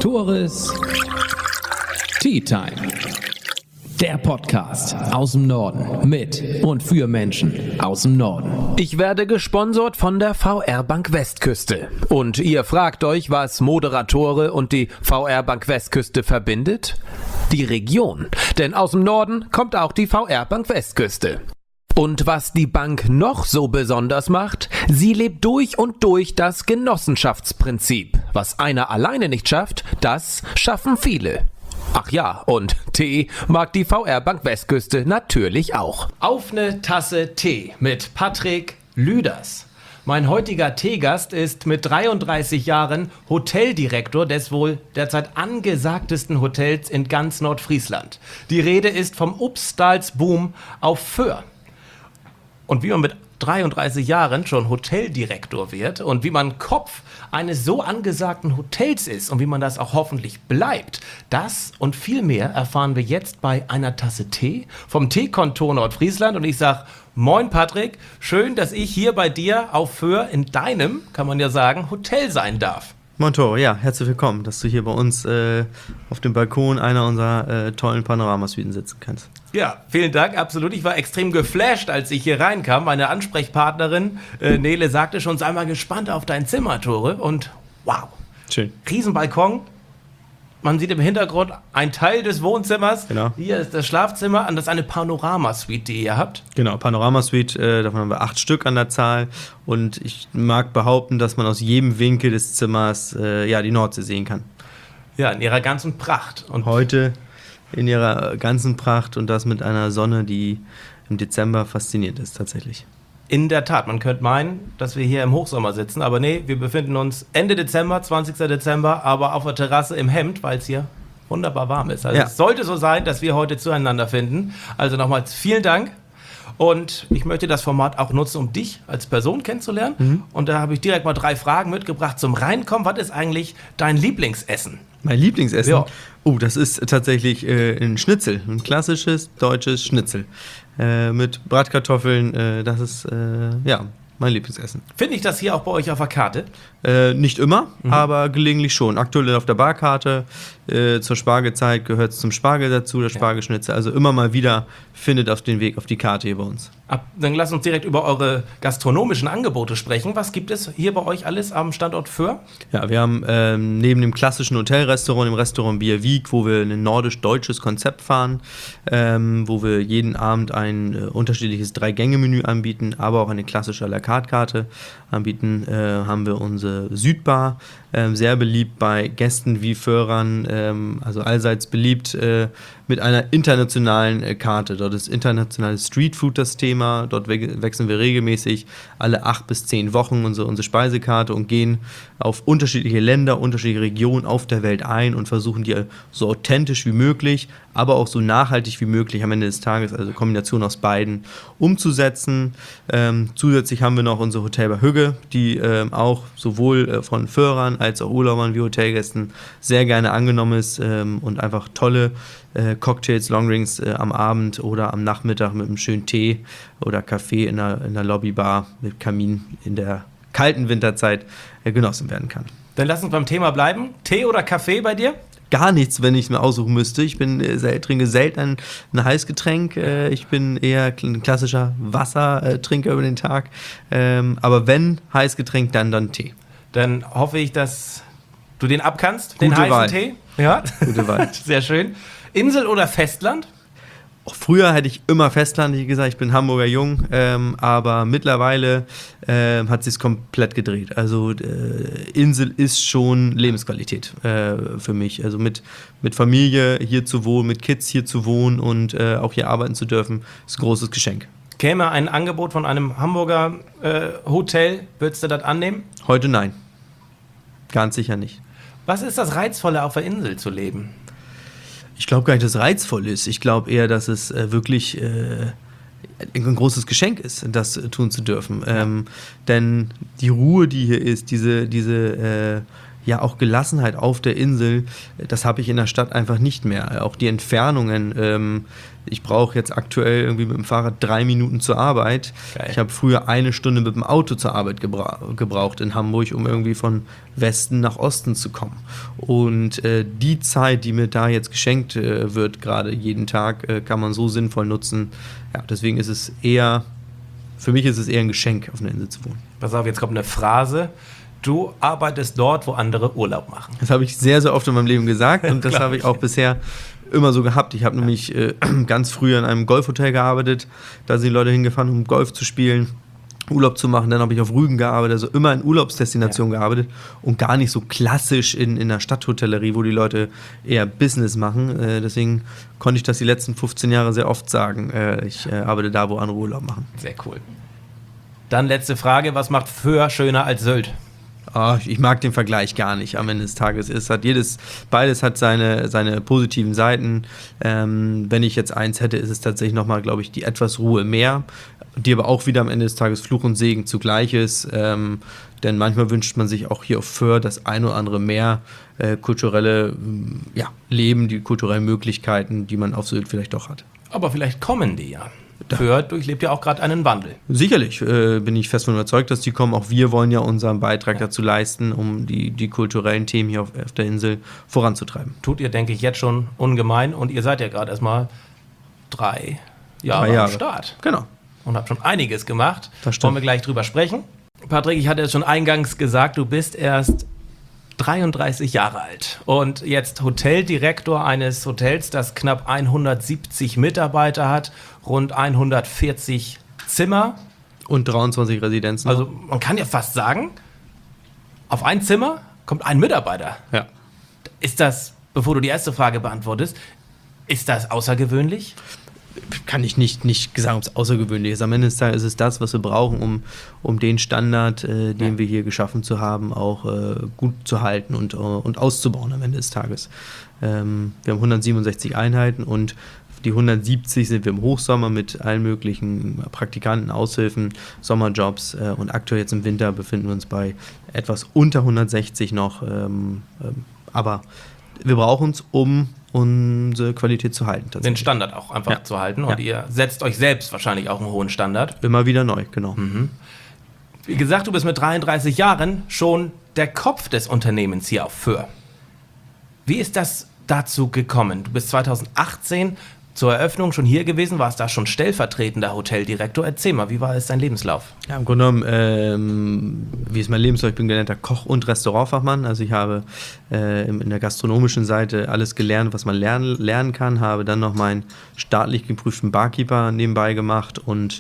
Moderatores Tea Time. Der Podcast aus dem Norden mit und für Menschen aus dem Norden. Ich werde gesponsert von der VR Bank Westküste. Und ihr fragt euch, was Moderatore und die VR Bank Westküste verbindet? Die Region. Denn aus dem Norden kommt auch die VR Bank Westküste. Und was die Bank noch so besonders macht, sie lebt durch und durch das Genossenschaftsprinzip. Was einer alleine nicht schafft, das schaffen viele. Ach ja, und Tee mag die VR Bank Westküste natürlich auch. Auf eine Tasse Tee mit Patrick Lüders. Mein heutiger Teegast ist mit 33 Jahren Hoteldirektor des wohl derzeit angesagtesten Hotels in ganz Nordfriesland. Die Rede ist vom Upstalsboom auf Föhr. Und wie man mit 33 Jahren schon Hoteldirektor wird und wie man Kopf eines so angesagten Hotels ist und wie man das auch hoffentlich bleibt, das und viel mehr erfahren wir jetzt bei einer Tasse Tee vom Teekontor Nordfriesland. Und ich sag moin Patrick, schön, dass ich hier bei dir auf Föhr in deinem, kann man ja sagen, Hotel sein darf. Moin Tore, ja, herzlich willkommen, dass du hier bei uns auf dem Balkon einer unserer tollen Panoramasuiten sitzen kannst. Ja, vielen Dank, absolut. Ich war extrem geflasht, als ich hier reinkam. Meine Ansprechpartnerin Nele sagte schon, sei mal gespannt auf dein Zimmer, Tore. Und wow, schön. Riesenbalkon. Man sieht im Hintergrund einen Teil des Wohnzimmers. Genau. Hier ist das Schlafzimmer und das ist eine Panoramasuite, die ihr habt. Genau, Panoramasuite, davon haben wir 8 Stück an der Zahl. Und ich mag behaupten, dass man aus jedem Winkel des Zimmers die Nordsee sehen kann. Ja, in ihrer ganzen Pracht. Und heute in ihrer ganzen Pracht und das mit einer Sonne, die im Dezember faszinierend ist tatsächlich. In der Tat, man könnte meinen, dass wir hier im Hochsommer sitzen, aber nee, wir befinden uns Ende Dezember, 20. Dezember, aber auf der Terrasse im Hemd, weil es hier wunderbar warm ist. Also Es sollte so sein, dass wir heute zueinander finden. Also nochmals vielen Dank. Und ich möchte das Format auch nutzen, um dich als Person kennenzulernen. Mhm. Und da habe ich direkt mal 3 Fragen mitgebracht zum Reinkommen. Was ist eigentlich dein Lieblingsessen? Mein Lieblingsessen? Ja. Oh, das ist tatsächlich ein Schnitzel, ein klassisches deutsches Schnitzel mit Bratkartoffeln. Das ist mein Lieblingsessen. Finde ich das hier auch bei euch auf der Karte? Nicht immer, aber gelegentlich schon. Aktuell auf der Barkarte. Zur Spargelzeit gehört es zum Spargel dazu, der Spargelschnitzel. Also immer mal wieder findet auf den Weg auf die Karte hier bei uns. Dann lasst uns direkt über eure gastronomischen Angebote sprechen. Was gibt es hier bei euch alles am Standort Föhr? Ja, wir haben neben dem klassischen Hotelrestaurant, dem Restaurant Bierwieg, wo wir ein nordisch-deutsches Konzept fahren, wo wir jeden Abend ein unterschiedliches 3-Gänge-Menü anbieten, aber auch eine klassische à la carte Karte anbieten, haben wir unsere Südbar, sehr beliebt bei Gästen wie Föhrern, also allseits beliebt mit einer internationalen Karte. Dort ist internationales Streetfood das Thema, dort wechseln wir regelmäßig alle 8 bis 10 Wochen unsere Speisekarte und gehen auf unterschiedliche Länder, unterschiedliche Regionen auf der Welt ein und versuchen die so authentisch wie möglich, aber auch so nachhaltig wie möglich am Ende des Tages, also Kombination aus beiden, umzusetzen. Zusätzlich haben wir noch unser Hotel bei Hügge, die auch sowohl von Föhrern als auch Urlaubern wie Hotelgästen sehr gerne angenommen ist und einfach tolle Cocktails, Longdrinks am Abend oder am Nachmittag mit einem schönen Tee oder Kaffee in der Lobbybar mit Kamin in der kalten Winterzeit genossen werden kann. Dann lass uns beim Thema bleiben. Tee oder Kaffee bei dir? Gar nichts, wenn ich es mir aussuchen müsste. Ich trinke selten ein Heißgetränk. Ich bin eher ein klassischer Wassertrinker über den Tag. Aber wenn Heißgetränk, dann Tee. Dann hoffe ich, dass du den abkannst, den Gute heißen Wahl. Tee. Ja, gute Wahl. Sehr schön. Insel oder Festland? Auch früher hätte ich immer Festland, wie gesagt, ich bin Hamburger Jung, aber mittlerweile hat sich komplett gedreht. Also Insel ist schon Lebensqualität für mich. Also mit Familie hier zu wohnen, mit Kids hier zu wohnen und auch hier arbeiten zu dürfen, ist ein großes Geschenk. Käme ein Angebot von einem Hamburger Hotel, würdest du das annehmen? Heute nein. Ganz sicher nicht. Was ist das Reizvolle, auf der Insel zu leben? Ich glaube gar nicht, dass es reizvoll ist. Ich glaube eher, dass es wirklich ein großes Geschenk ist, das tun zu dürfen. Denn die Ruhe, die hier ist, diese ja auch Gelassenheit auf der Insel, das habe ich in der Stadt einfach nicht mehr. Auch die Entfernungen, ich brauche jetzt aktuell irgendwie mit dem Fahrrad 3 Minuten zur Arbeit. Geil. Ich habe früher 1 Stunde mit dem Auto zur Arbeit gebraucht in Hamburg, um irgendwie von Westen nach Osten zu kommen. Und die Zeit, die mir da jetzt geschenkt wird, gerade jeden Tag, kann man so sinnvoll nutzen. Ja, deswegen ist es für mich ist es eher ein Geschenk, auf einer Insel zu wohnen. Pass auf, jetzt kommt eine Phrase. Du arbeitest dort, wo andere Urlaub machen. Das habe ich sehr, sehr oft in meinem Leben gesagt und das habe ich auch bisher immer so gehabt. Ich habe nämlich ganz früher in einem Golfhotel gearbeitet. Da sind die Leute hingefahren, um Golf zu spielen, Urlaub zu machen. Dann habe ich auf Rügen gearbeitet, also immer in Urlaubsdestinationen gearbeitet und gar nicht so klassisch in der Stadthotellerie, wo die Leute eher Business machen. Deswegen konnte ich das die letzten 15 Jahre sehr oft sagen. Ich arbeite da, wo andere Urlaub machen. Sehr cool. Dann letzte Frage, was macht Föhr schöner als Sylt? Ich mag den Vergleich gar nicht am Ende des Tages. Beides hat seine positiven Seiten. Wenn ich jetzt eins hätte, ist es tatsächlich nochmal, glaube ich, die etwas Ruhe mehr, die aber auch wieder am Ende des Tages Fluch und Segen zugleich ist. Denn manchmal wünscht man sich auch hier auf Föhr das ein oder andere mehr kulturelle Leben, die kulturellen Möglichkeiten, die man auf Sylt vielleicht doch hat. Aber vielleicht kommen die ja. Föhr durchlebt ja auch gerade einen Wandel. Sicherlich bin ich fest von überzeugt, dass die kommen. Auch wir wollen ja unseren Beitrag dazu leisten, um die kulturellen Themen hier auf der Insel voranzutreiben. Tut ihr, denke ich, jetzt schon ungemein. Und ihr seid ja gerade erstmal 3 Jahre am Start. Genau. Und habt schon einiges gemacht. Das stimmt. Wollen wir gleich drüber sprechen. Patrick, ich hatte es schon eingangs gesagt, du bist erst 33 Jahre alt und jetzt Hoteldirektor eines Hotels, das knapp 170 Mitarbeiter hat, rund 140 Zimmer. Und 23 Residenzen. Also man kann ja fast sagen, auf ein Zimmer kommt ein Mitarbeiter. Ja. Ist das, bevor du die erste Frage beantwortest, ist das außergewöhnlich? Kann ich nicht sagen, ob es außergewöhnlich ist. Am Ende des Tages ist es das, was wir brauchen, um den Standard, den wir hier geschaffen zu haben, auch gut zu halten und auszubauen am Ende des Tages. Wir haben 167 Einheiten und die 170 sind wir im Hochsommer mit allen möglichen Praktikanten, Aushilfen, Sommerjobs und aktuell jetzt im Winter befinden wir uns bei etwas unter 160 noch. Aber wir brauchen es, um unsere Qualität zu halten. Den Standard auch einfach zu halten. Und ihr setzt euch selbst wahrscheinlich auch einen hohen Standard. Immer wieder neu, genau. Wie gesagt, du bist mit 33 Jahren schon der Kopf des Unternehmens hier auf Föhr. Wie ist das dazu gekommen? Du bist 2018 zur Eröffnung schon hier gewesen, warst da schon stellvertretender Hoteldirektor. Erzähl mal, wie war es dein Lebenslauf? Ja, im Grunde genommen, wie ist mein Lebenslauf? Ich bin gelernter Koch- und Restaurantfachmann. Also ich habe in der gastronomischen Seite alles gelernt, was man lernen kann. Habe dann noch meinen staatlich geprüften Barkeeper nebenbei gemacht. Und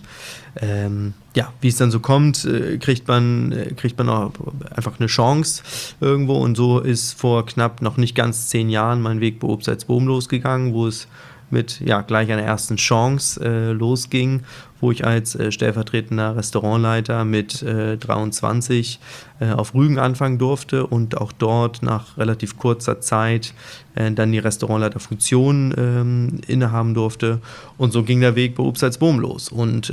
wie es dann so kommt, kriegt man auch einfach eine Chance irgendwo. Und so ist vor knapp noch nicht ganz 10 Jahren mein Weg bei Obseits-Bohm losgegangen, wo es mit gleich einer ersten Chance losging, wo ich als stellvertretender Restaurantleiter mit 23 auf Rügen anfangen durfte und auch dort nach relativ kurzer Zeit dann die Restaurantleiterfunktion innehaben durfte. Und so ging der Weg bei Obseits-Bohm los. Und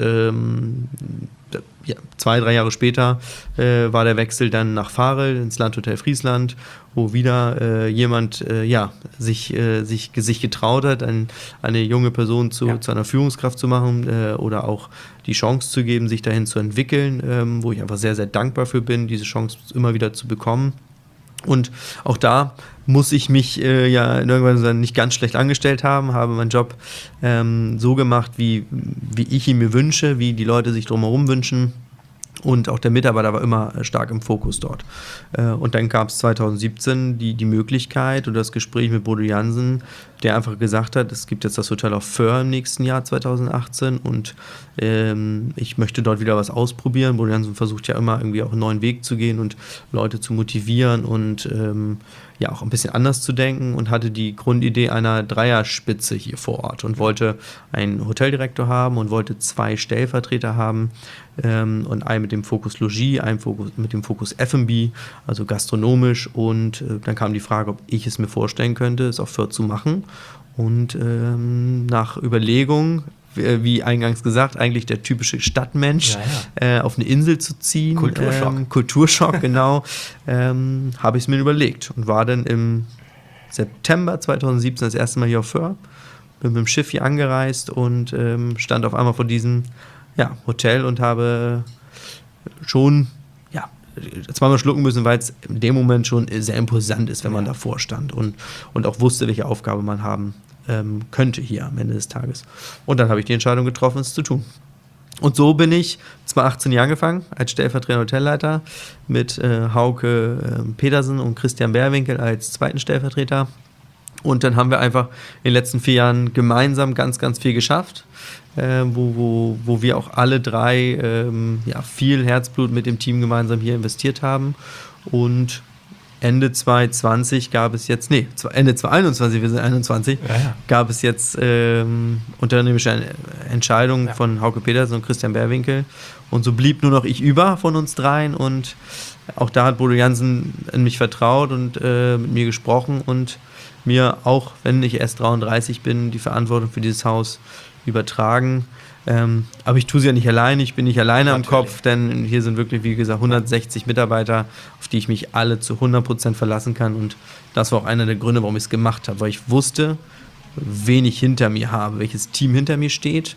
2-3 Jahre später war der Wechsel dann nach Varel ins Landhotel Friesland, wo wieder jemand sich getraut hat, eine junge Person zu einer Führungskraft zu machen oder auch die Chance zu geben, sich dahin zu entwickeln, wo ich einfach sehr, sehr dankbar für bin, diese Chance immer wieder zu bekommen. Und auch da muss ich mich irgendwann nicht ganz schlecht angestellt haben, habe meinen Job so gemacht, wie ich ihn mir wünsche, wie die Leute sich drumherum wünschen. Und auch der Mitarbeiter war immer stark im Fokus dort. Und dann gab es 2017 die Möglichkeit und das Gespräch mit Bodo Jansen, der einfach gesagt hat, es gibt jetzt das Hotel auf Föhr im nächsten Jahr 2018 und ich möchte dort wieder was ausprobieren. Bodo Jansen versucht ja immer irgendwie auch einen neuen Weg zu gehen und Leute zu motivieren und auch ein bisschen anders zu denken und hatte die Grundidee einer Dreierspitze hier vor Ort und wollte einen Hoteldirektor haben und wollte 2 Stellvertreter haben und einen mit dem Fokus Logis, einen mit dem Fokus F&B, also gastronomisch und dann kam die Frage, ob ich es mir vorstellen könnte, es auf Föhr zu machen und nach Überlegung wie eingangs gesagt, eigentlich der typische Stadtmensch, auf eine Insel zu ziehen. Kulturschock, genau. Habe ich es mir überlegt und war dann im September 2017 das erste Mal hier auf Föhr. Bin mit dem Schiff hier angereist und stand auf einmal vor diesem Hotel und habe schon zweimal schlucken müssen, weil es in dem Moment schon sehr imposant ist, wenn man davor stand und auch wusste, welche Aufgabe man haben könnte hier am Ende des Tages. Und dann habe ich die Entscheidung getroffen, es zu tun. Und so bin ich 2018 hier angefangen, als stellvertretender Hotelleiter mit Hauke Petersen und Christian Bärwinkel als zweiten Stellvertreter. Und dann haben wir einfach in den letzten 4 Jahren gemeinsam ganz, ganz viel geschafft, wo wir auch alle drei viel Herzblut mit dem Team gemeinsam hier investiert haben. Und Ende 2020 gab es jetzt, Ende 2021, wir sind 21, gab es jetzt unternehmerische Entscheidungen von Hauke Petersen und Christian Bärwinkel. Und so blieb nur noch ich über von uns dreien. Und auch da hat Bodo Jansen in mich vertraut und mit mir gesprochen und mir, auch wenn ich erst 33 bin, die Verantwortung für dieses Haus übertragen. Aber ich tue sie ja nicht alleine, ich bin nicht alleine am Kopf, denn hier sind wirklich, wie gesagt, 160 Mitarbeiter, auf die ich mich alle zu 100% verlassen kann. Und das war auch einer der Gründe, warum ich es gemacht habe, weil ich wusste, wen ich hinter mir habe, welches Team hinter mir steht.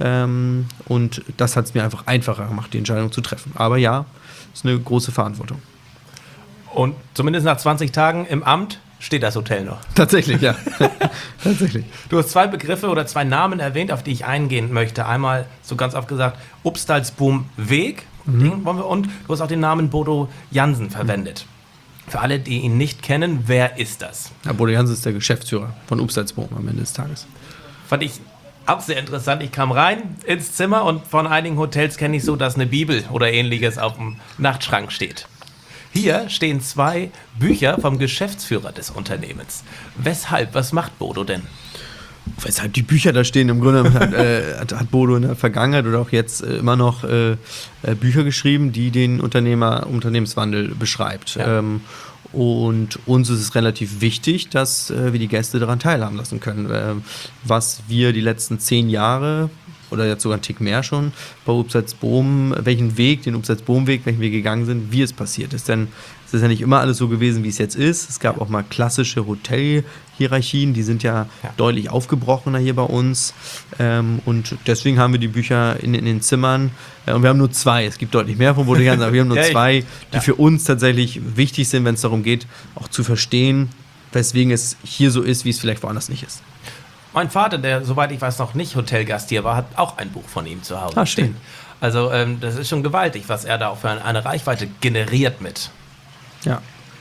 Und das hat es mir einfach einfacher gemacht, die Entscheidung zu treffen. Aber ja, es ist eine große Verantwortung. Und zumindest nach 20 Tagen im Amt steht das Hotel noch. Tatsächlich, ja. Tatsächlich. Du hast 2 Begriffe oder 2 Namen erwähnt, auf die ich eingehen möchte. Einmal, so ganz oft gesagt, Upstalsboom Weg. Und du hast auch den Namen Bodo Jansen verwendet. Für alle, die ihn nicht kennen, wer ist das? Ja, Bodo Jansen ist der Geschäftsführer von Upstalsboom am Ende des Tages. Fand ich auch sehr interessant. Ich kam rein ins Zimmer und von einigen Hotels kenne ich so, dass eine Bibel oder ähnliches auf dem Nachtschrank steht. Hier stehen 2 Bücher vom Geschäftsführer des Unternehmens. Weshalb? Was macht Bodo denn? Weshalb die Bücher da stehen? Im Grunde hat Bodo in der Vergangenheit oder auch jetzt immer noch Bücher geschrieben, die den Unternehmenswandel beschreibt. Ja. Und uns ist es relativ wichtig, dass wir die Gäste daran teilhaben lassen können. Was wir die letzten 10 Jahre oder jetzt sogar einen Tick mehr schon, bei Upstalsboom, den Upstalsboom-Weg, welchen wir gegangen sind, wie es passiert ist. Denn es ist ja nicht immer alles so gewesen, wie es jetzt ist. Es gab auch mal klassische Hotelhierarchien, die sind ja deutlich aufgebrochener hier bei uns. Und deswegen haben wir die Bücher in den Zimmern. Und wir haben nur 2, es gibt deutlich mehr von Bodo Jansen, aber wir haben nur 2, die für uns tatsächlich wichtig sind, wenn es darum geht, auch zu verstehen, weswegen es hier so ist, wie es vielleicht woanders nicht ist. Mein Vater, der, soweit ich weiß, noch nicht Hotelgast hier war, hat auch ein Buch von ihm zu Hause stehen. Also das ist schon gewaltig, was er da auch für eine Reichweite generiert mit. Ja.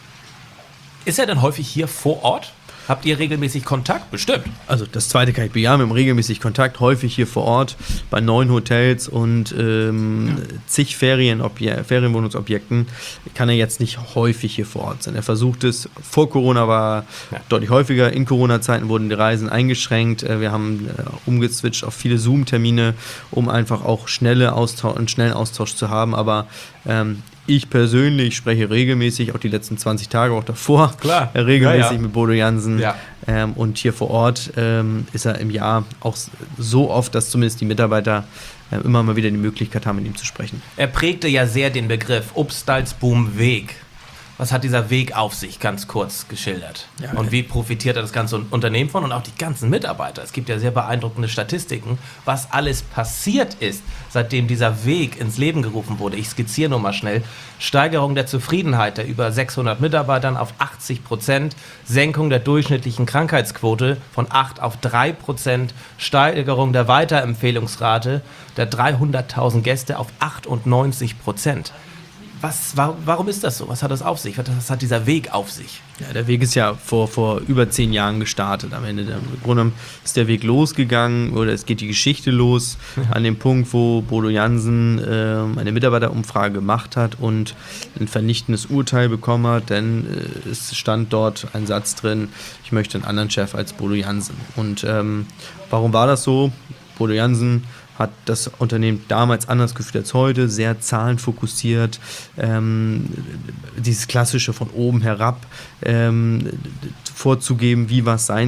Ist er denn häufig hier vor Ort? Habt ihr regelmäßig Kontakt? Bestimmt. Also das zweite kann ich bejahen, wir haben regelmäßig Kontakt, häufig hier vor Ort bei neuen Hotels und zig Ferienwohnungsobjekten kann er jetzt nicht häufig hier vor Ort sein. Er versucht es, vor Corona war deutlich häufiger, in Corona-Zeiten wurden die Reisen eingeschränkt, wir haben umgeswitcht auf viele Zoom-Termine, um einfach auch einen schnellen Austausch zu haben, aber ich persönlich spreche regelmäßig, auch die letzten 20 Tage, auch davor, regelmäßig mit Bodo Jansen. Ja. Und hier vor Ort ist er im Jahr auch so oft, dass zumindest die Mitarbeiter immer mal wieder die Möglichkeit haben, mit ihm zu sprechen. Er prägte ja sehr den Begriff Upstalsboom Weg. Was hat dieser Weg auf sich, ganz kurz geschildert? Ja, und wie profitiert das ganze Unternehmen von und auch die ganzen Mitarbeiter? Es gibt ja sehr beeindruckende Statistiken, was alles passiert ist, seitdem dieser Weg ins Leben gerufen wurde. Ich skizziere nur mal schnell. Steigerung der Zufriedenheit der über 600 Mitarbeitern auf 80%, Senkung der durchschnittlichen Krankheitsquote von 8 auf 3%, Steigerung der Weiterempfehlungsrate der 300.000 Gäste auf 98%. Warum ist das so? Was hat das auf sich? Was hat dieser Weg auf sich? Ja, der Weg ist ja vor über 10 Jahren gestartet. Am Ende im Grunde ist der Weg losgegangen oder es geht die Geschichte los an dem Punkt, wo Bodo Jansen eine Mitarbeiterumfrage gemacht hat und ein vernichtendes Urteil bekommen hat, denn es stand dort ein Satz drin, ich möchte einen anderen Chef als Bodo Jansen. Und warum war das so? Bodo Jansen hat das Unternehmen damals anders geführt als heute, sehr zahlenfokussiert, dieses klassische von oben herab vorzugeben, wie was sein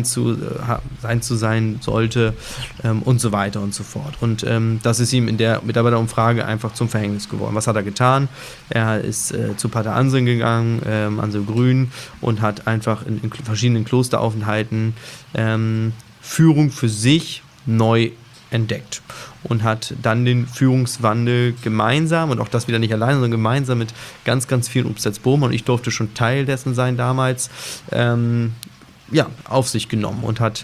sollte und so weiter und so fort. Und das ist ihm in der Mitarbeiterumfrage einfach zum Verhängnis geworden. Was hat er getan? Er ist zu Pater Anselm gegangen, Anselm Grün, und hat einfach in verschiedenen Klosteraufenthalten Führung für sich neu entdeckt und hat dann den Führungswandel gemeinsam, und auch das wieder nicht alleine, sondern gemeinsam mit ganz, ganz vielen Upsatz-Bohmer, und ich durfte schon Teil dessen sein damals, auf sich genommen und hat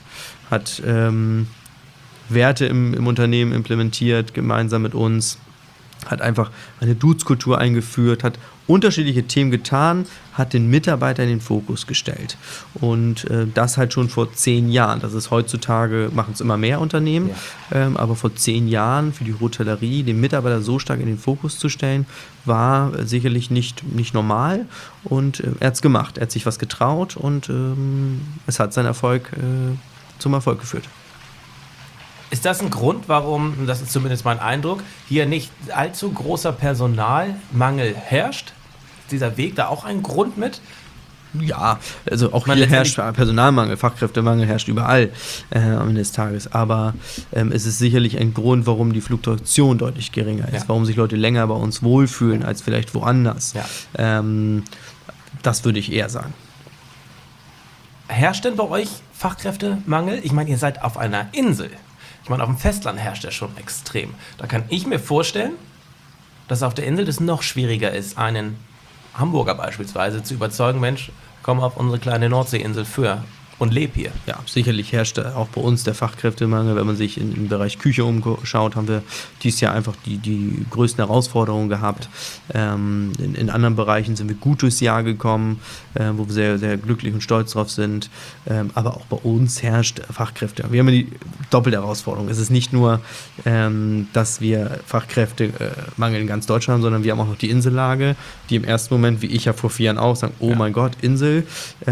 Werte im Unternehmen implementiert, gemeinsam mit uns, hat einfach eine Dudes-Kultur eingeführt, hat unterschiedliche Themen getan, hat den Mitarbeiter in den Fokus gestellt. Und das halt schon vor 10 Jahren. Das ist heutzutage, machen es immer mehr Unternehmen, aber vor 10 Jahren für die Hotellerie den Mitarbeiter so stark in den Fokus zu stellen, war sicherlich nicht normal. Und er hat es gemacht, er hat sich was getraut, und es hat seinen Erfolg zum Erfolg geführt. Ist das ein Grund, warum, das ist zumindest mein Eindruck, hier nicht allzu großer Personalmangel herrscht? Ist dieser Weg da auch ein Grund mit? Ja, also auch hier herrscht Personalmangel, Fachkräftemangel herrscht überall am Ende des Tages. Aber es ist sicherlich ein Grund, warum die Fluktuation deutlich geringer ist, warum sich Leute länger bei uns wohlfühlen als vielleicht woanders. Ja. Das würde ich eher sagen. Herrscht denn bei euch Fachkräftemangel? Ich meine, ihr seid auf einer Insel. Ich meine, auf dem Festland herrscht der schon extrem. Da kann ich mir vorstellen, dass auf der Insel das noch schwieriger ist, einen Hamburger beispielsweise zu überzeugen, Mensch, komm auf unsere kleine Nordseeinsel und leb hier. Ja, sicherlich herrscht auch bei uns der Fachkräftemangel. Wenn man sich im Bereich Küche umschaut, haben wir dieses Jahr einfach die größten Herausforderungen gehabt. In anderen Bereichen sind wir gut durchs Jahr gekommen, wo wir sehr, sehr glücklich und stolz drauf sind. Aber auch bei uns herrscht Fachkräfte. Wir haben ja die doppelte Herausforderung. Es ist nicht nur, dass wir Fachkräftemangel in ganz Deutschland haben, sondern wir haben auch noch die Insellage, die im ersten Moment, wie ich ja vor 4 Jahren auch, sagen, oh mein Gott, Insel.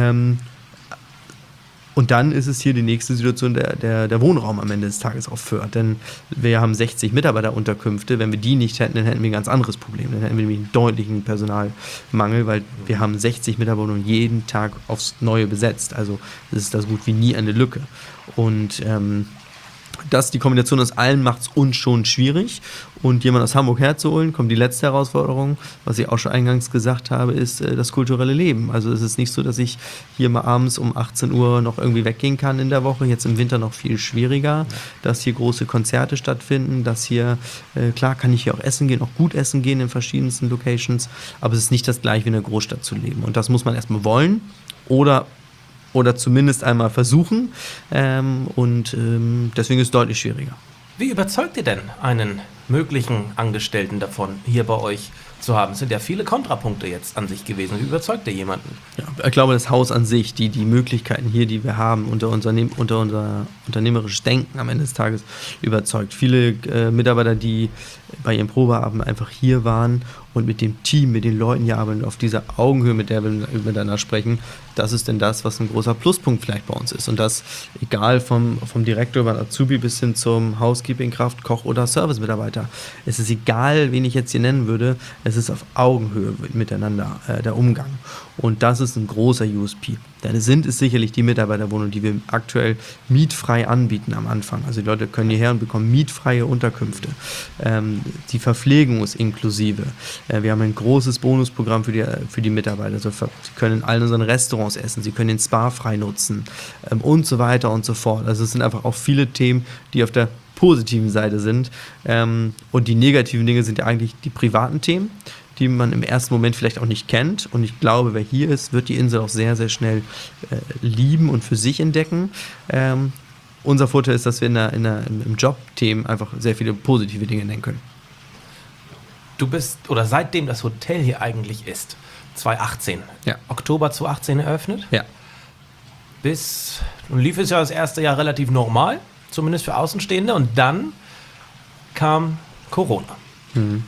Und dann ist es hier die nächste Situation, der Wohnraum am Ende des Tages auf Fürth. Denn wir haben 60 Mitarbeiterunterkünfte. Wenn wir die nicht hätten, dann hätten wir ein ganz anderes Problem. Dann hätten wir nämlich einen deutlichen Personalmangel, weil wir haben 60 Mitarbeiter jeden Tag aufs Neue besetzt. Also das ist da so gut wie nie eine Lücke. Und die Kombination aus allen macht es uns schon schwierig. Und jemand aus Hamburg herzuholen, kommt die letzte Herausforderung, was ich auch schon eingangs gesagt habe, ist das kulturelle Leben. Also es ist nicht so, dass ich hier mal abends um 18 Uhr noch irgendwie weggehen kann in der Woche. Jetzt im Winter noch viel schwieriger, dass hier große Konzerte stattfinden, dass hier, klar kann ich hier auch essen gehen, auch gut essen gehen in verschiedensten Locations, aber es ist nicht das gleiche wie in der Großstadt zu leben. Und das muss man erstmal wollen oder zumindest einmal versuchen. Deswegen ist es deutlich schwieriger. Wie überzeugt ihr denn einen möglichen Angestellten davon, hier bei euch zu haben? Es sind ja viele Kontrapunkte jetzt an sich gewesen. Wie überzeugt ihr jemanden? Ja, ich glaube, das Haus an sich, die Möglichkeiten hier, die wir haben, unter unser unternehmerisches Denken am Ende des Tages überzeugt. Viele Mitarbeiter, die bei ihrem Probeabend einfach hier waren und mit dem Team, mit den Leuten hier arbeiten, auf dieser Augenhöhe, mit der wir miteinander sprechen, das ist denn das, was ein großer Pluspunkt vielleicht bei uns ist. Und das egal vom Direktor über Azubi bis hin zum Housekeeping-Kraft, Koch oder Service-Mitarbeiter. Es ist egal, wen ich jetzt hier nennen würde, es ist auf Augenhöhe miteinander der Umgang. Und das ist ein großer USP. Denn sind es sicherlich die Mitarbeiterwohnungen, die wir aktuell mietfrei anbieten am Anfang. Also die Leute können hierher und bekommen mietfreie Unterkünfte. Die Verpflegung ist inklusive. Wir haben ein großes Bonusprogramm für die Mitarbeiter. Also sie können in allen unseren Restaurants essen, sie können den Spa frei nutzen und so weiter und so fort. Also es sind einfach auch viele Themen, die auf der positiven Seite sind. Und die negativen Dinge sind ja eigentlich die privaten Themen, die man im ersten Moment vielleicht auch nicht kennt. Und ich glaube, wer hier ist, wird die Insel auch sehr, sehr schnell lieben und für sich entdecken. Unser Vorteil ist, dass wir im Job-Themen einfach sehr viele positive Dinge nennen können. Du bist, oder seitdem das Hotel hier eigentlich ist, 2018, Oktober 2018 eröffnet. Ja. Nun lief es ja das erste Jahr relativ normal, zumindest für Außenstehende. Und dann kam Corona. Mhm.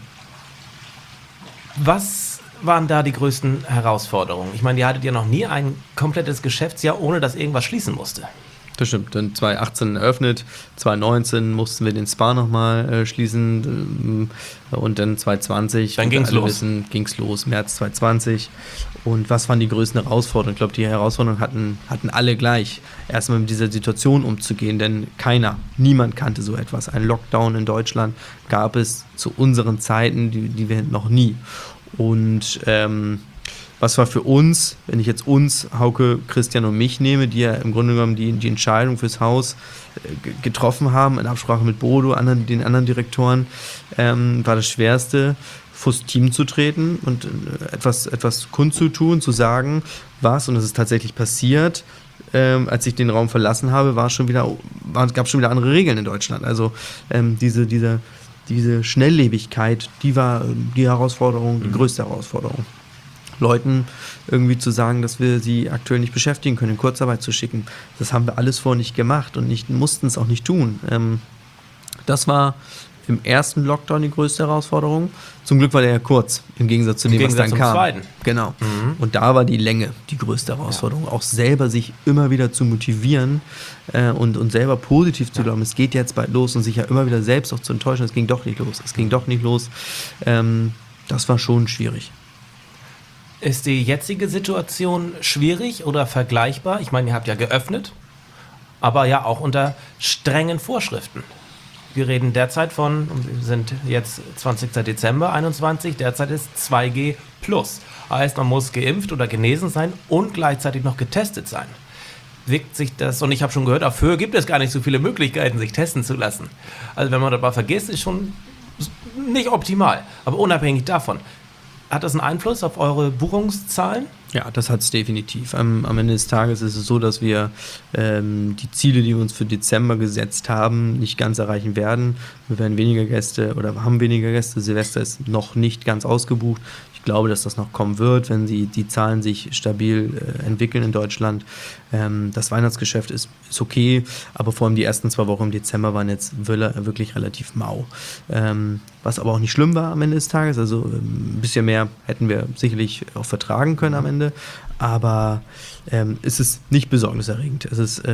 Was waren da die größten Herausforderungen? Ich meine, ihr hattet ja noch nie ein komplettes Geschäftsjahr, ohne dass irgendwas schließen musste. Das stimmt, dann 2018 eröffnet, 2019 mussten wir den Spa nochmal schließen und dann 2020, dann ging's los, März 2020. Und was waren die größten Herausforderungen? Ich glaube, die Herausforderungen hatten alle gleich. Erstmal mit dieser Situation umzugehen, denn niemand kannte so etwas. Ein Lockdown in Deutschland gab es zu unseren Zeiten, die wir noch nie. Und was war für uns, wenn ich jetzt uns, Hauke, Christian und mich nehme, die ja im Grunde genommen die Entscheidung fürs Haus getroffen haben, in Absprache mit Bodo, den anderen Direktoren, war das Schwerste, vors Team zu treten und etwas kundzutun, zu sagen, was, und das ist tatsächlich passiert, als ich den Raum verlassen habe, gab es schon wieder andere Regeln in Deutschland. Also diese Schnelllebigkeit, die war die Herausforderung, die größte Herausforderung. Leuten irgendwie zu sagen, dass wir sie aktuell nicht beschäftigen können, in Kurzarbeit zu schicken. Das haben wir alles vorher nicht gemacht und mussten es auch nicht tun. Das war im ersten Lockdown die größte Herausforderung. Zum Glück war der ja kurz, im Gegensatz zu dem, was dann kam. Zweiten. Genau. Und da war die Länge die größte Herausforderung. Auch selber sich immer wieder zu motivieren und selber positiv zu glauben, es geht jetzt bald los, und sich ja immer wieder selbst auch zu enttäuschen, es ging doch nicht los. Das war schon schwierig. Ist die jetzige Situation schwierig oder vergleichbar? Ich meine, ihr habt ja geöffnet, aber ja auch unter strengen Vorschriften. Wir reden derzeit wir sind jetzt 20. Dezember 21, derzeit ist 2G+. Heißt, man muss geimpft oder genesen sein und gleichzeitig noch getestet sein. Wirkt sich das, und ich habe schon gehört, auf Höhe gibt es gar nicht so viele Möglichkeiten, sich testen zu lassen. Also wenn man dabei vergisst, ist schon nicht optimal. Aber unabhängig davon, hat das einen Einfluss auf eure Buchungszahlen? Ja, das hat es definitiv. Am Ende des Tages ist es so, dass wir die Ziele, die wir uns für Dezember gesetzt haben, nicht ganz erreichen werden. Wir werden weniger Gäste oder haben weniger Gäste. Silvester ist noch nicht ganz ausgebucht. Ich glaube, dass das noch kommen wird, wenn die Zahlen sich stabil entwickeln in Deutschland. Das Weihnachtsgeschäft ist okay, aber vor allem die ersten 2 Wochen im Dezember waren jetzt wirklich relativ mau. Was aber auch nicht schlimm war am Ende des Tages. Also ein bisschen mehr hätten wir sicherlich auch vertragen können am Ende. Aber es ist nicht besorgniserregend. Es ist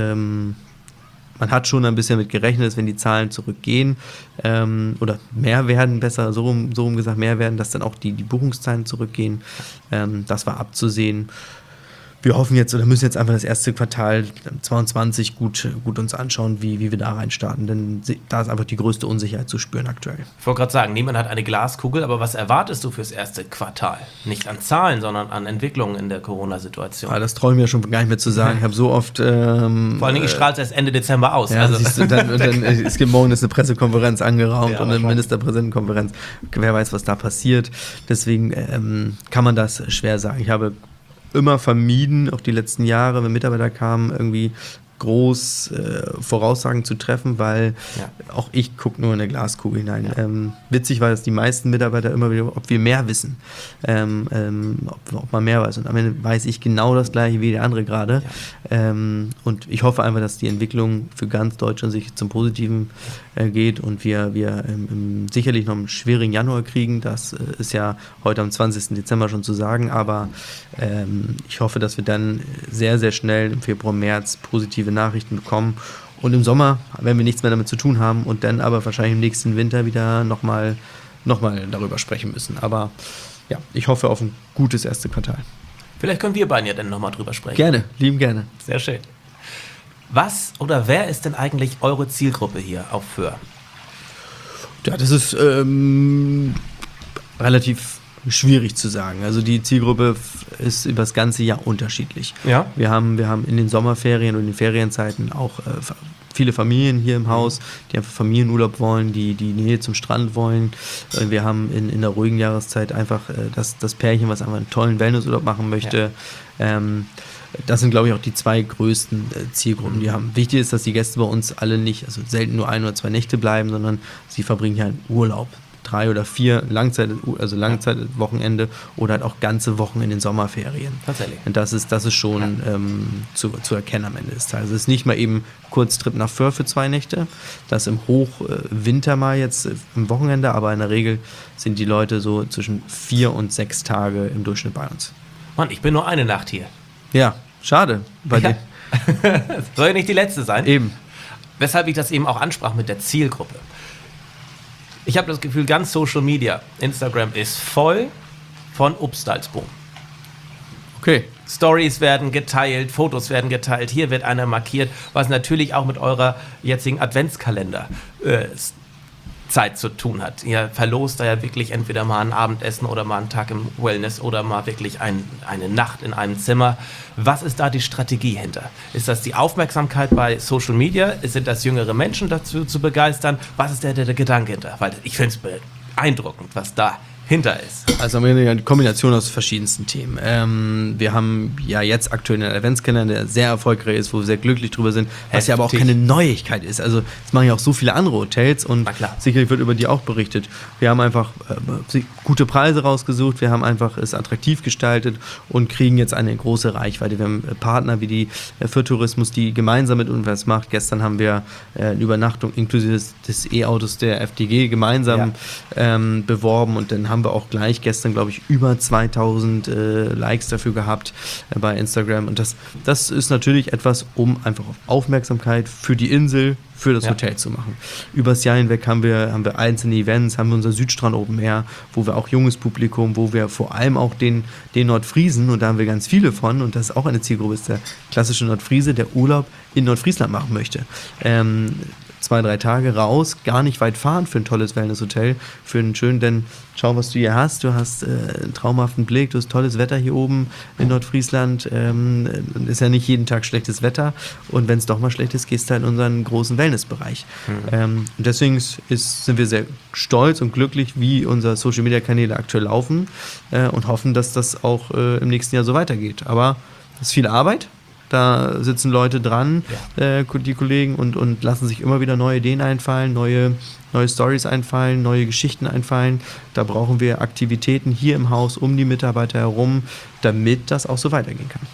man hat schon ein bisschen damit gerechnet, dass wenn die Zahlen zurückgehen oder mehr werden, besser so rum gesagt, mehr werden, dass dann auch die Buchungszahlen zurückgehen. Das war abzusehen. Wir hoffen jetzt oder müssen jetzt einfach das erste Quartal 2022 gut uns anschauen, wie wir da reinstarten, denn da ist einfach die größte Unsicherheit zu spüren aktuell. Ich wollte gerade sagen, niemand hat eine Glaskugel, aber was erwartest du fürs erste Quartal? Nicht an Zahlen, sondern an Entwicklungen in der Corona-Situation. Ja, das traue ich mir schon gar nicht mehr zu sagen. Ich habe so oft... Vor allen Dingen strahlt es erst Ende Dezember aus. Ja, siehst du, dann, es gibt morgen ist eine Pressekonferenz angeraumt und eine Ministerpräsidentenkonferenz. Wer weiß, was da passiert. Deswegen kann man das schwer sagen. Ich habe immer vermieden, auch die letzten Jahre, wenn Mitarbeiter kamen, irgendwie groß Voraussagen zu treffen, weil auch ich gucke nur in eine Glaskugel hinein. Ja. Witzig war, dass die meisten Mitarbeiter immer wieder, ob wir mehr wissen, ob man mehr weiß. Und am Ende weiß ich genau das Gleiche wie der andere gerade. Ja. Und ich hoffe einfach, dass die Entwicklung für ganz Deutschland sich zum Positiven geht und wir sicherlich noch einen schwierigen Januar kriegen. Das ist ja heute am 20. Dezember schon zu sagen, aber ich hoffe, dass wir dann sehr, sehr schnell im Februar, März positive Nachrichten bekommen. Und im Sommer werden wir nichts mehr damit zu tun haben und dann aber wahrscheinlich im nächsten Winter wieder nochmal darüber sprechen müssen. Aber ja, ich hoffe auf ein gutes erste Quartal. Vielleicht können wir beiden ja dann nochmal drüber sprechen. Gerne, lieben gerne. Sehr schön. Was oder wer ist denn eigentlich eure Zielgruppe hier auf Föhr? Ja, das ist relativ schwierig zu sagen. Also die Zielgruppe ist über das ganze Jahr unterschiedlich. Ja. Wir haben in den Sommerferien und in den Ferienzeiten auch viele Familien hier im Haus, die einfach Familienurlaub wollen, die Nähe zum Strand wollen. Wir haben in der ruhigen Jahreszeit einfach das Pärchen, was einfach einen tollen Wellnessurlaub machen möchte. Ja. Das sind, glaube ich, auch die 2 größten Zielgruppen, die haben. Wichtig ist, dass die Gäste bei uns alle nicht, also selten nur 1 oder 2 Nächte bleiben, sondern sie verbringen ja einen Urlaub. 3 oder 4 Langzeitwochenende oder halt auch ganze Wochen in den Sommerferien. Tatsächlich. Und das ist schon zu erkennen am Ende des Tages. Es ist nicht mal eben Kurztrip nach Föhr für 2 Nächte. Das im Hochwinter mal jetzt im Wochenende, aber in der Regel sind die Leute so zwischen 4 und 6 Tage im Durchschnitt bei uns. Mann, ich bin nur eine Nacht hier. Ja, schade. Soll ja nicht die letzte sein. Eben. Weshalb ich das eben auch ansprach mit der Zielgruppe. Ich habe das Gefühl, ganz Social Media, Instagram ist voll von Upstalsboom. Okay. Stories werden geteilt, Fotos werden geteilt, hier wird einer markiert, was natürlich auch mit eurer jetzigen Adventskalender Zeit zu tun hat. Ihr verlost da ja wirklich entweder mal ein Abendessen oder mal einen Tag im Wellness oder mal wirklich eine Nacht in einem Zimmer. Was ist da die Strategie hinter? Ist das die Aufmerksamkeit bei Social Media? Sind das jüngere Menschen dazu zu begeistern? Was ist der Gedanke hinter? Weil ich finde es beeindruckend, was da hinter ist. Also eine Kombination aus verschiedensten Themen. Wir haben ja jetzt aktuell einen Adventskalender, der sehr erfolgreich ist, wo wir sehr glücklich drüber sind, was ja aber auch keine Neuigkeit ist. Also das machen ja auch so viele andere Hotels und sicherlich wird über die auch berichtet. Wir haben einfach gute Preise rausgesucht, wir haben einfach es attraktiv gestaltet und kriegen jetzt eine große Reichweite. Wir haben Partner wie die für Tourismus, die gemeinsam mit uns was macht. Gestern haben wir eine Übernachtung inklusive des E-Autos der FDG gemeinsam beworben und dann haben wir auch gleich gestern, glaube ich, über 2000 Likes dafür gehabt bei Instagram. Und das ist natürlich etwas, um einfach auf Aufmerksamkeit für die Insel, für das Hotel zu machen. Übers Jahr hinweg haben wir einzelne Events, haben wir unser Südstrand Open Air, wo wir auch junges Publikum, wo wir vor allem auch den Nordfriesen, und da haben wir ganz viele von, und das ist auch eine Zielgruppe, ist der klassische Nordfriese, der Urlaub in Nordfriesland machen möchte. 2-3 Tage raus, gar nicht weit fahren für ein tolles Wellness-Hotel, für einen schönen, denn schau, was du hier hast. Du hast einen traumhaften Blick, du hast tolles Wetter hier oben in Nordfriesland. Ist ja nicht jeden Tag schlechtes Wetter und wenn es doch mal schlecht ist, gehst du halt in unseren großen Wellnessbereich. Und deswegen sind wir sehr stolz und glücklich, wie unsere Social-Media-Kanäle aktuell laufen und hoffen, dass das auch im nächsten Jahr so weitergeht. Aber das ist viel Arbeit. Da sitzen Leute dran, die Kollegen, und lassen sich immer wieder neue Ideen einfallen, neue Stories einfallen, neue Geschichten einfallen. Da brauchen wir Aktivitäten hier im Haus um die Mitarbeiter herum, damit das auch so weitergehen kann.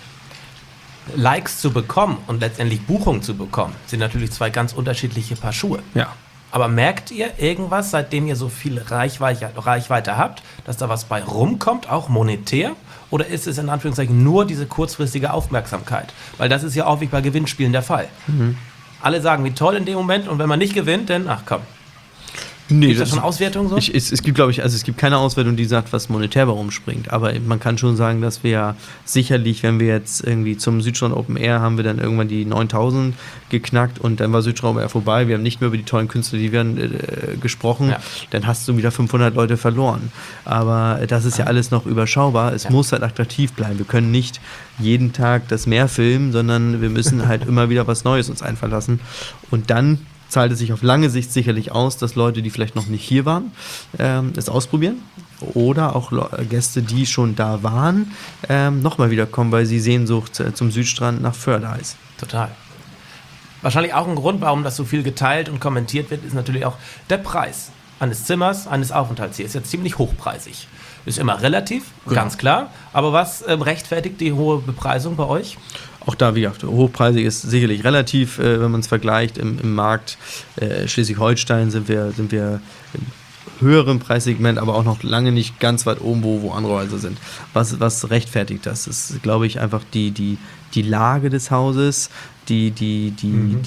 Likes zu bekommen und letztendlich Buchungen zu bekommen, sind natürlich zwei ganz unterschiedliche Paar Schuhe. Ja. Aber merkt ihr irgendwas, seitdem ihr so viel Reichweite habt, dass da was bei rumkommt, auch monetär? Oder ist es in Anführungszeichen nur diese kurzfristige Aufmerksamkeit? Weil das ist ja auch wie bei Gewinnspielen der Fall. Alle sagen, wie toll in dem Moment, und wenn man nicht gewinnt, dann, ach komm. Nee, gibt es schon Auswertungen so? Es gibt, glaube ich, es gibt keine Auswertung, die sagt, was monetär bei rumspringt. Aber man kann schon sagen, dass wir ja sicherlich, wenn wir jetzt irgendwie zum Südstrand Open Air, haben wir dann irgendwann die 9000 geknackt und dann war Südstrand Open Air vorbei. Wir haben nicht mehr über die tollen Künstler, die wir gesprochen. Ja. Dann hast du wieder 500 Leute verloren. Aber das ist ja alles noch überschaubar. Es muss halt attraktiv bleiben. Wir können nicht jeden Tag das Meer filmen, sondern wir müssen halt immer wieder was Neues uns einfallen lassen. Und dann zahlt es sich auf lange Sicht sicherlich aus, dass Leute, die vielleicht noch nicht hier waren, es ausprobieren. Oder auch Gäste, die schon da waren, nochmal wiederkommen, weil sie Sehnsucht zum Südstrand nach Föhr da ist. Total. Wahrscheinlich auch ein Grund, warum das so viel geteilt und kommentiert wird, ist natürlich auch der Preis eines Zimmers, eines Aufenthalts hier. Ist jetzt ziemlich hochpreisig. Ist immer relativ, ganz klar. Aber was rechtfertigt die hohe Bepreisung bei euch? Auch da, wie gesagt, hochpreisig ist sicherlich relativ, wenn man es vergleicht. Im Markt Schleswig-Holstein sind wir im höheren Preissegment, aber auch noch lange nicht ganz weit oben, wo andere Häuser sind. Was rechtfertigt das? Das ist, glaube ich, einfach die Lage des Hauses, die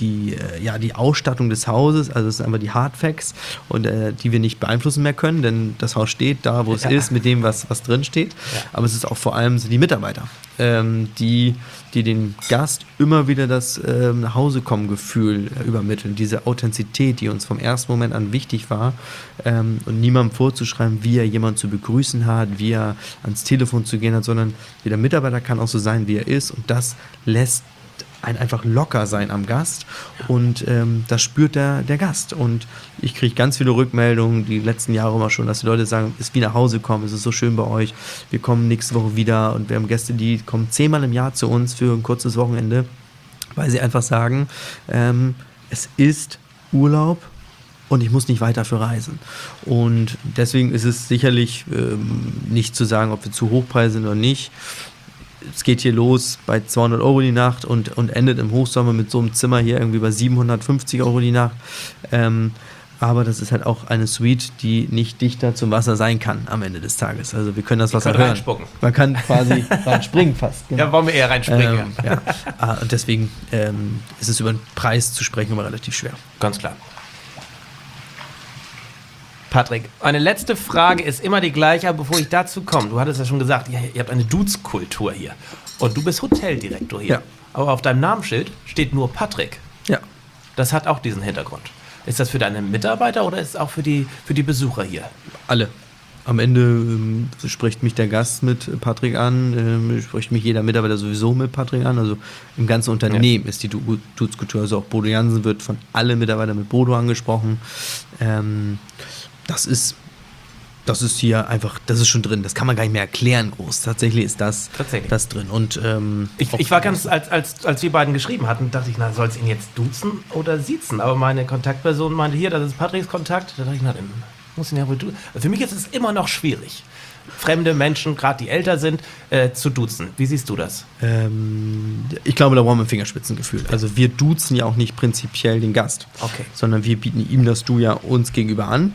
Ausstattung des Hauses, also das sind einfach die Hardfacts, und die wir nicht beeinflussen mehr können, denn das Haus steht da, wo es ist, mit dem, was drin steht. Ja. Aber es ist auch vor allem die Mitarbeiter, die den Gast immer wieder das Nach-Hause-kommen-Gefühl übermitteln, diese Authentizität, die uns vom ersten Moment an wichtig war, und niemandem vorzuschreiben, wie er jemanden zu begrüßen hat, wie er ans Telefon zu gehen hat, sondern jeder Mitarbeiter kann auch so sein, wie er ist, und das lässt einfach locker sein am Gast, und das spürt der Gast. Und ich kriege ganz viele Rückmeldungen, die letzten Jahre immer schon, dass die Leute sagen, es ist wie nach Hause kommen, es ist so schön bei euch, wir kommen nächste Woche wieder, und wir haben Gäste, die kommen 10-mal im Jahr zu uns für ein kurzes Wochenende, weil sie einfach sagen, es ist Urlaub und ich muss nicht weiter für reisen. Und deswegen ist es sicherlich nicht zu sagen, ob wir zu hochpreisig sind oder nicht. Es geht hier los bei 200 Euro die Nacht und endet im Hochsommer mit so einem Zimmer hier irgendwie bei 750 Euro die Nacht. aber das ist halt auch eine Suite, die nicht dichter zum Wasser sein kann am Ende des Tages. Also wir können das Wasser hören. Reinspucken. Man kann quasi reinspringen fast. Ja, wollen wir eher reinspringen. Ja. Und deswegen ist es über den Preis zu sprechen immer relativ schwer. Ganz klar. Patrick, eine letzte Frage ist immer die gleiche, aber bevor ich dazu komme, du hattest ja schon gesagt, ihr habt eine Dudes-Kultur hier und du bist Hoteldirektor hier. Ja. Aber auf deinem Namensschild steht nur Patrick. Ja. Das hat auch diesen Hintergrund. Ist das für deine Mitarbeiter oder ist es auch für die Besucher hier? Alle. Am Ende spricht mich der Gast mit Patrick an, spricht mich jeder Mitarbeiter sowieso mit Patrick an. Also im ganzen Unternehmen ist die Dudes-Kultur. Also auch Bodo Jansen wird von allen Mitarbeitern mit Bodo angesprochen. Das ist hier einfach, das ist schon drin. Das kann man gar nicht mehr erklären groß. Tatsächlich ist das drin. Und ich war ganz, als wir beiden geschrieben hatten, dachte ich, soll es ihn jetzt duzen oder siezen? Aber meine Kontaktperson meinte hier, das ist Patricks Kontakt. Da dachte ich, dann muss ihn ja wohl duzen. Für mich ist es immer noch schwierig, fremde Menschen, gerade die älter sind, zu duzen. Wie siehst du das? Ich glaube, da brauchen wir ein Fingerspitzengefühl. Also wir duzen ja auch nicht prinzipiell den Gast, sondern wir bieten ihm das Du ja uns gegenüber an,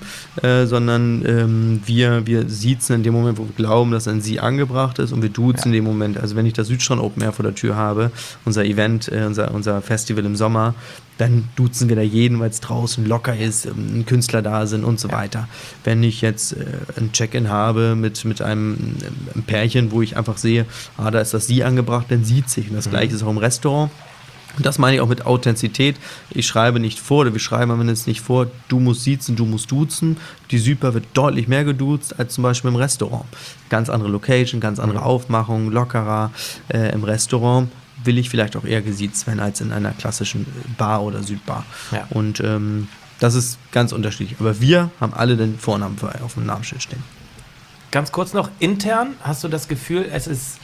sondern wir siezen in dem Moment, wo wir glauben, dass ein Sie angebracht ist und wir duzen in dem Moment. Also wenn ich das Südstrand Open Air vor der Tür habe, unser Event, unser Festival im Sommer, dann duzen wir da jeden, weil es draußen locker ist, Künstler da sind und so weiter. Wenn ich jetzt ein Check-in habe mit einem Pärchen, wo ich einfach sehe, da ist das Sie angebracht, dann sieht sich. Und das Gleiche ist auch im Restaurant. Und das meine ich auch mit Authentizität. Ich schreibe nicht vor, oder wir schreiben am Ende nicht vor, du musst siezen, du musst duzen. Die Süper wird deutlich mehr geduzt als zum Beispiel im Restaurant. Ganz andere Location, ganz andere Aufmachung, lockerer. Im Restaurant will ich vielleicht auch eher gesiezt werden als in einer klassischen Bar oder Südbar. Ja. Und das ist ganz unterschiedlich. Aber wir haben alle den Vornamen auf dem Namensschild stehen. Ganz kurz noch, intern hast du das Gefühl, es ist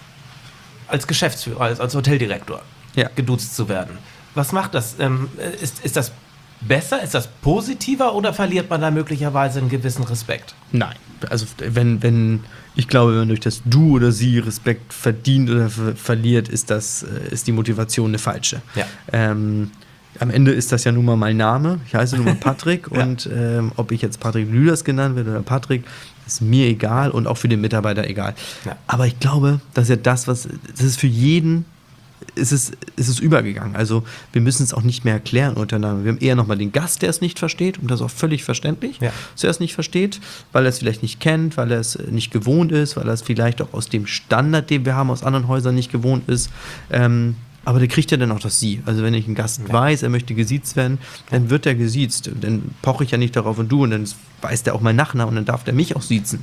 als Geschäftsführer, als Hoteldirektor geduzt zu werden. Was macht das? Ist das besser? Ist das positiver oder verliert man da möglicherweise einen gewissen Respekt? Nein. Also ich glaube, wenn man durch das Du oder Sie Respekt verdient oder verliert, ist die Motivation eine falsche. Ja. Am Ende ist das ja nun mal mein Name. Ich heiße nun mal Patrick und ob ich jetzt Patrick Lüders genannt werde oder Patrick, ist mir egal und auch für den Mitarbeiter egal. Ja. Aber ich glaube, dass ja das ist für jeden, ist es übergegangen. Also wir müssen es auch nicht mehr erklären untereinander. Wir haben eher nochmal den Gast, der es nicht versteht, und das ist auch völlig verständlich, dass er es nicht versteht, weil er es vielleicht nicht kennt, weil er es nicht gewohnt ist, weil er es vielleicht auch aus dem Standard, den wir haben, aus anderen Häusern nicht gewohnt ist. Aber der kriegt ja dann auch das Sie. Also wenn ich einen Gast weiß, er möchte gesiezt werden, dann wird er gesiezt. Dann poche ich ja nicht darauf und du, und dann weiß der auch meinen Nachnamen und dann darf der mich auch siezen.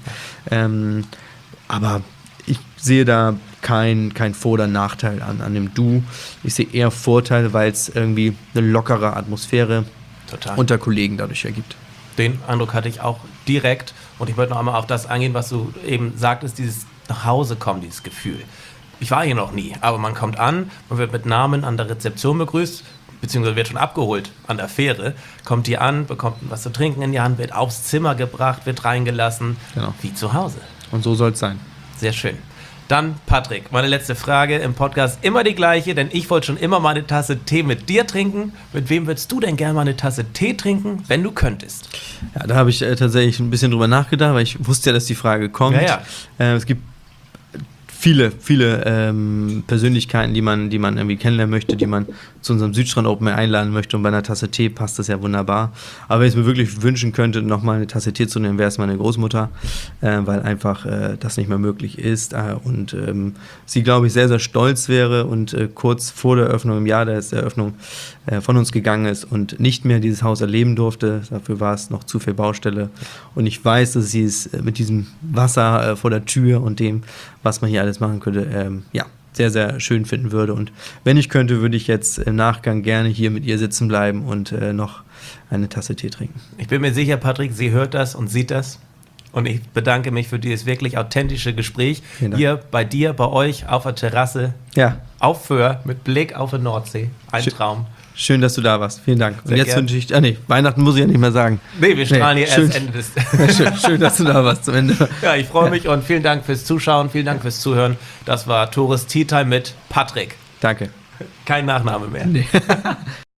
Aber ich sehe da kein Vor- oder Nachteil an dem Du. Ich sehe eher Vorteile, weil es irgendwie eine lockere Atmosphäre unter Kollegen dadurch ergibt. Den Eindruck hatte ich auch direkt. Und ich wollte noch einmal auf das eingehen, was du eben sagtest, dieses nach Hause kommen, dieses Gefühl. Ich war hier noch nie, aber man kommt an, man wird mit Namen an der Rezeption begrüßt, beziehungsweise wird schon abgeholt an der Fähre, kommt hier an, bekommt was zu trinken in die Hand, wird aufs Zimmer gebracht, wird reingelassen, wie zu Hause. Und so soll es sein. Sehr schön. Dann, Patrick, meine letzte Frage im Podcast, immer die gleiche, denn ich wollte schon immer mal eine Tasse Tee mit dir trinken. Mit wem würdest du denn gerne mal eine Tasse Tee trinken, wenn du könntest? Ja, da habe ich tatsächlich ein bisschen drüber nachgedacht, weil ich wusste ja, dass die Frage kommt. Es gibt viele Persönlichkeiten, die man irgendwie kennenlernen möchte, die man zu unserem Südstrand Open Air einladen möchte, und bei einer Tasse Tee passt das ja wunderbar. Aber wenn ich es mir wirklich wünschen könnte, nochmal eine Tasse Tee zu nehmen, wäre es meine Großmutter, weil einfach das nicht mehr möglich ist und sie, glaube ich, sehr, sehr stolz wäre und kurz vor der Eröffnung, im Jahr der Eröffnung von uns gegangen ist und nicht mehr dieses Haus erleben durfte. Dafür war es noch zu viel Baustelle. Und ich weiß, dass sie es mit diesem Wasser vor der Tür und dem, was man hier alles machen könnte, sehr, sehr schön finden würde. Und wenn ich könnte, würde ich jetzt im Nachgang gerne hier mit ihr sitzen bleiben und noch eine Tasse Tee trinken. Ich bin mir sicher, Patrick, sie hört das und sieht das. Und ich bedanke mich für dieses wirklich authentische Gespräch hier bei dir, bei euch auf der Terrasse. Auf Föhr mit Blick auf die Nordsee. Ein Traum. Schön, dass du da warst. Vielen Dank. Und jetzt wünsche ich, Weihnachten muss ich ja nicht mehr sagen. Nee, wir strahlen hier erst Ende des... schön, dass du da warst zum Ende. Ja, ich freue mich und vielen Dank fürs Zuschauen, vielen Dank fürs Zuhören. Das war Tourist Tea Time mit Patrick. Danke. Kein Nachname mehr. Nee.